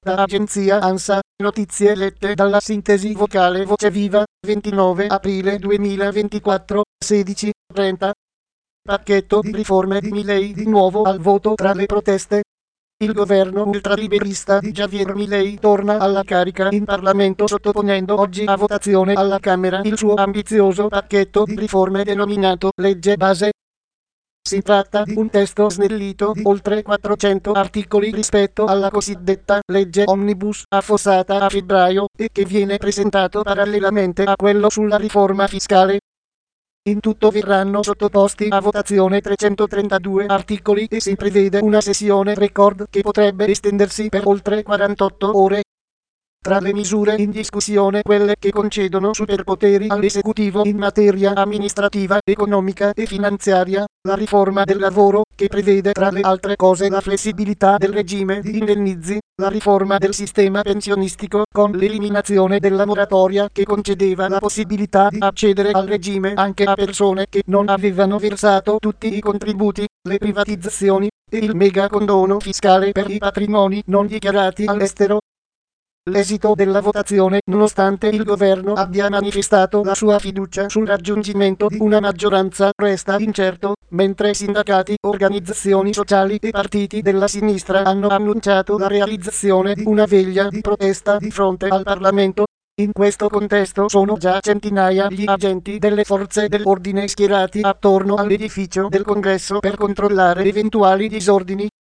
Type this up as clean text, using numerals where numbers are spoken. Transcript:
Da agenzia ANSA, notizie lette dalla sintesi vocale Voce Viva, 29 aprile 2024, 16:30. Pacchetto di riforme di Milei di nuovo al voto tra le proteste. Il governo ultraliberista di Javier Milei torna alla carica in Parlamento sottoponendo oggi a votazione alla Camera il suo ambizioso pacchetto di riforme denominato Legge Base. Si tratta di un testo snellito di oltre 400 articoli rispetto alla cosiddetta legge Omnibus affossata a febbraio e che viene presentato parallelamente a quello sulla riforma fiscale. In tutto verranno sottoposti a votazione 332 articoli e si prevede una sessione record che potrebbe estendersi per oltre 48 ore. Tra le misure in discussione quelle che concedono superpoteri all'esecutivo in materia amministrativa, economica e finanziaria, la riforma del lavoro, che prevede tra le altre cose la flessibilità del regime di indennizi, la riforma del sistema pensionistico con l'eliminazione della moratoria che concedeva la possibilità di accedere al regime anche a persone che non avevano versato tutti i contributi, le privatizzazioni e il mega condono fiscale per i patrimoni non dichiarati all'estero. L'esito della votazione, nonostante il governo abbia manifestato la sua fiducia sul raggiungimento di una maggioranza, resta incerto, mentre sindacati, organizzazioni sociali e partiti della sinistra hanno annunciato la realizzazione di una veglia di protesta di fronte al Parlamento. In questo contesto sono già centinaia gli agenti delle forze dell'ordine schierati attorno all'edificio del Congresso per controllare eventuali disordini.